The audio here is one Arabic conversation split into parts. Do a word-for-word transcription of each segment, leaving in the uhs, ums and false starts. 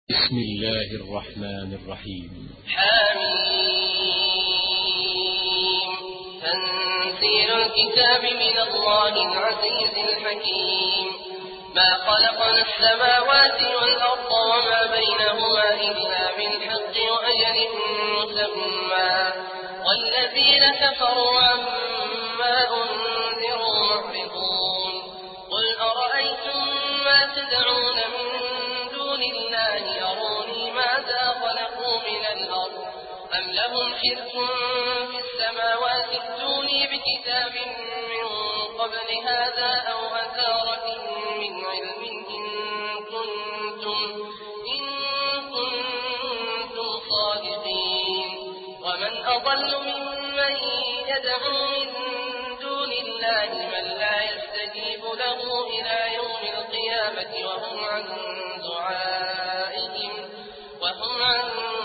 بسم الله الرحمن الرحيم. حميم. تنزيل الكتاب من الله العزيز الحكيم. ما خلقنا السماوات والأرض وما بينهما إلا بالحق وأجل مسمى والذين كفروا عما أنذروا معرضون. قل أرأيتم ما تدعون من دون الله أروني ماذا خلقوا من الأرض أم لهم شرك في السماوات ائتوني بكتاب من قبل هذا أو أثارة من علم إن كنتم, إن كنتم صادقين. ومن أضل ممن يدعو من دون الله من لا يستجيب له إلى يوم القيامة وهم عن دعائهم وهم عن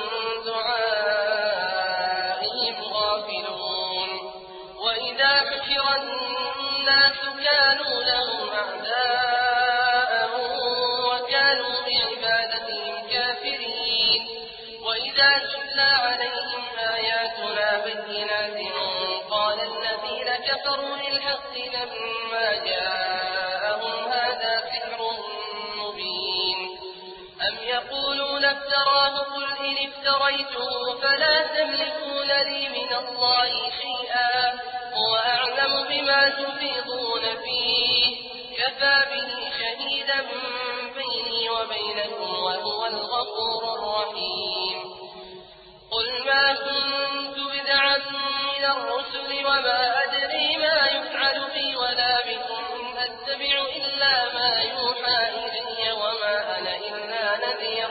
دعائهم غافلون. وإذا حشر الناس كانوا لهم أعداء وكانوا بعبادتهم كافرين. وإذا تتلى عليهم آياتنا بينات قال الذين كفروا للحق لما جاءهم هذا سحر مبين. أم يقولون افتراه قل إن افتريته فلا تملكون لي من الله شيئا هو أعلم بما تفيضون فيه كفى به شهيدا بيني وبينكم وهو الغفور الرحيم. قل ما كنت بدعا من الرسل وما أدري ما يفعل بي ولا بكم إن أتبع إلا ما يوحى إلي وما أنا إلا نذير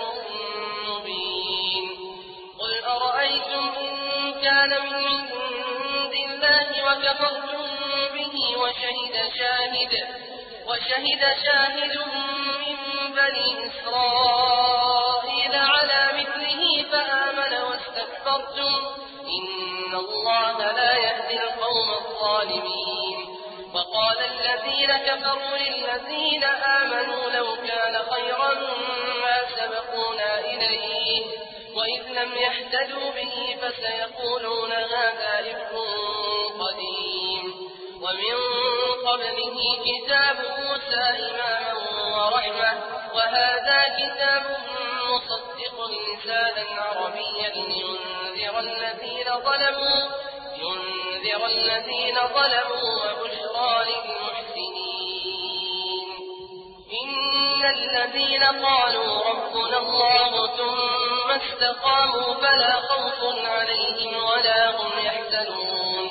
مبين. قل أرأيتم إن كان من عند الله وكفرتم به وشهد شاهد, وشهد شاهد من بني إسرائيل على مثله فآمن واستكبرتم إن الله لا يهدي القوم الظالمين. وقال الذين كفروا للذين آمنوا لو كان خيرا ما سبقونا إليه وإذ لم يهتدوا به فسيقولون هذا إفك قديم. ومن قبله كتاب موسى إماما ورحمة وهذا كتاب مصدق لسانا عربيا لينذر الذين ظلموا ينذر الذين ظلموا وبشرى للمحسنين. إن الذين قالوا ربنا الله ثم استقاموا فلا خوف عليهم ولا هم يحزنون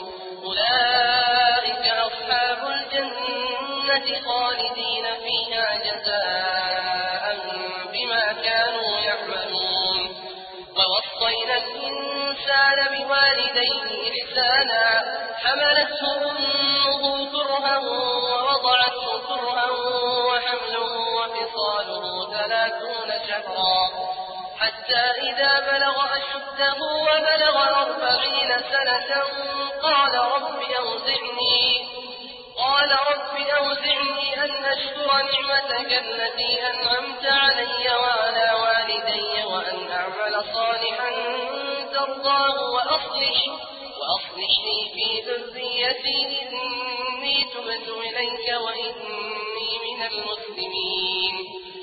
أولئك أصحاب الجنة خالدين فيها جزاء بما كانوا يعملون. ووصينا الإنسان بوالديه إحسانا حملته أمه كرها ووضعته كرها وحمله وفصاله ثلاثون شهرا حتى إذا بلغ أشده وبلغ أربعين سنة قال رب أوزعني قال رب أوزعني أن أشكر نعمتك التي أنعمت علي وعلى والدي وأن أعمل صالحا ترضاه وأصلح وأصلح لي في ذريتي إني تبت إليك وإني من المسلمين.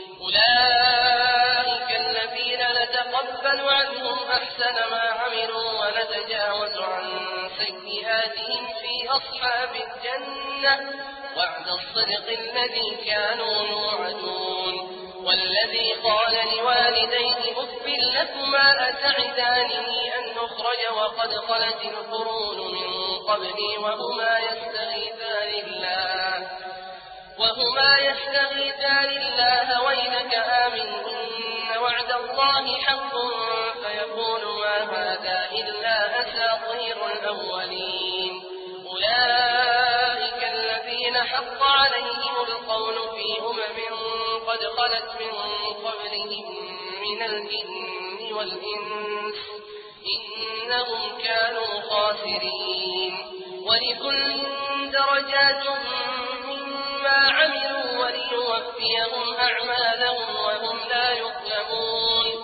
أولئك الذين نتقبل عنهم أحسن ما عملوا ونتجاوز عن سيئاتهم في أصحاب الجنة وعد الصدق الذي كانوا يوعدون. والذي قال لوالديه أف لكما أتعدانني أن أخرج وقد خلت القرون من قبلي وهما يستغيثان الله وهما يستغيثان الله ويلك آمن إن وعد الله حق فيقول ما هذا إلا أساطير الأولين. أولئك الذين حق عليهم القول في أمم قد خلت من قبلهم من الجن والإنس إنهم كانوا خاسرين. ولكل درجات مما عملوا وليوفيهم أعمالهم وهم لا يظلمون.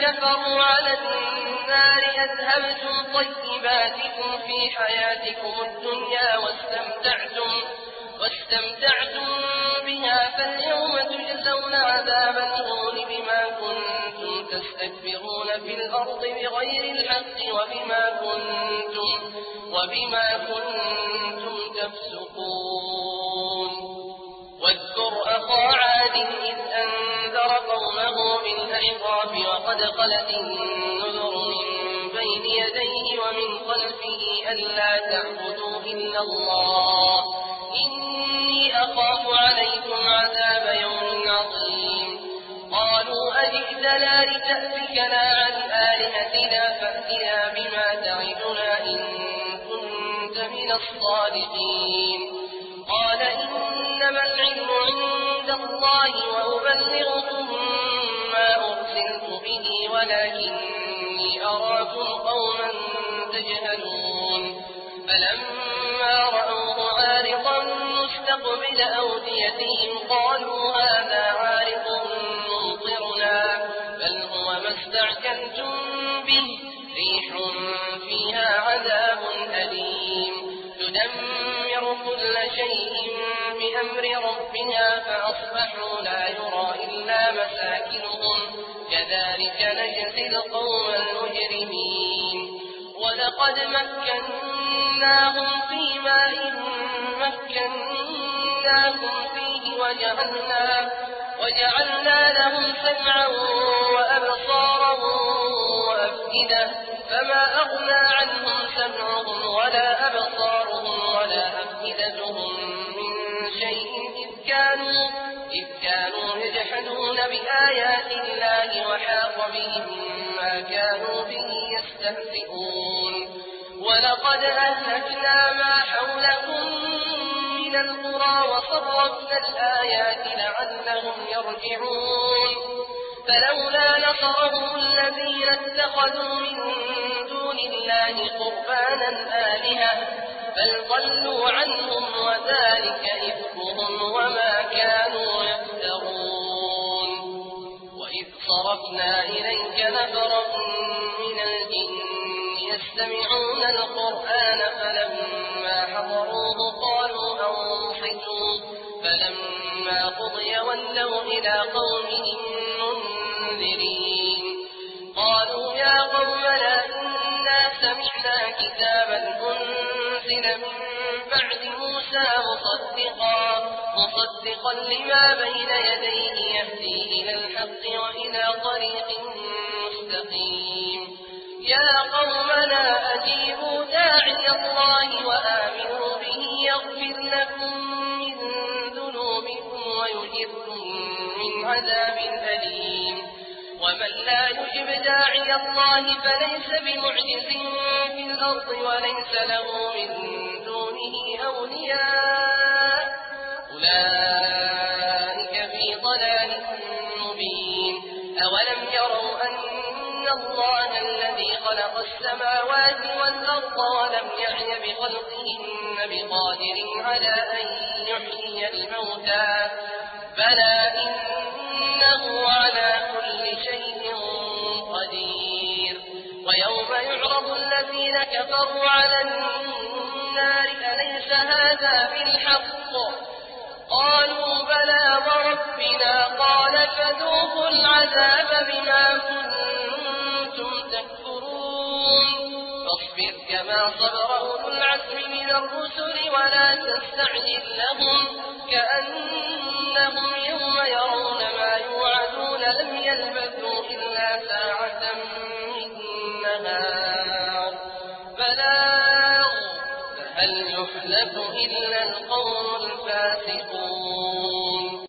كفروا على النار أذهبتم طيباتكم في حياتكم الدنيا واستمتعتم, واستمتعتم بها فاليوم تجزون عذاب الهون بما كنتم تستكبرون في الأرض بغير الحق وبما كنتم, وبما كنتم تفسقون. واذكر أخا عاد إذ أنذر قومه بالأحقاف وقد خلت النذر من بين يديه ومن خلفه ألا تعبدوا إلا الله إني أخاف عليكم عذاب يوم عظيم. قالوا أجئتنا لتأفكنا عن آلهتنا فأتنا بما تعدنا إن كنت من الصادقين. قال إنما العلم عند الله وأبلغكم ما أرسلت به ولكني أراكم قوما تجهلون. فلما رأوه عارضا مستقبل أوديتهم قالوا هذا عارض ممطرنا بل هو ما استعجلتم به ريح فيها عذاب أليم تدمر كل شيء بأمر ربها فأصبحوا لا يرى إلا مساكنهم كذلك نجزي القوم المجرمين. ولقد مكناهم في ماء مكناهم فيه وجعلنا, وجعلنا لهم سمعا وأبصارا وأفئدة فما أغنى عنهم سمعهم ولا أبصارهم ولا أفئدتهم من شيء إذ كانوا, إذ كانوا يجحدون بآيات الله وحاق بهم ما كانوا به يستهزئون. ولقد أهلكنا ما حولكم من القرى وصرفنا الآيات لعلهم يرجعون. فلولا نصرهم الذين اتخذوا من دون الله قربانا آلهة بل ضلوا عنهم وذلك إفكهم وما كانوا يفترون. وإذ صرفنا إليك نفرا من الجن يستمعون القرآن فلما حضروه قالوا أنصتوا فلما قضي ولوا إلى قومهم منذرين. قالوا يا قومنا إنا سمعنا كتابا أنزل من بعد موسى مصدقا, مصدقا لما بين يديه يهدي إلى الحق وإلى طريق مستقيم. يا قومنا أجيبوا داعي الله وآمنوا به يغفر لكم من ذنوبكم ويجركم من عذاب أليم. ومن لا يجب داعي الله فليس بمعجز في الأرض وليس له من دونه أولياء أولئك في ضلال مبين. أولم يروا أن الله الذي خلق السماوات والأرض ولم يعي بخلقهن بقادر على أن يحيي الموتى بلى إنه على كل شيء قدير. ويوم يعرض الذين كفروا على النار أليس هذا بالحق قالوا بلى وربنا قال فذوقوا العذاب بما كنتم تكفرون. فاصبر كما صبر أولو العزم من الرسل ولا تستعجل لهم كأنهم يوم يرون ما يوعدون لم يلبثوا إلا ساعة من نهار بلاغ فهل يهلك إلا القوم الفاسقون.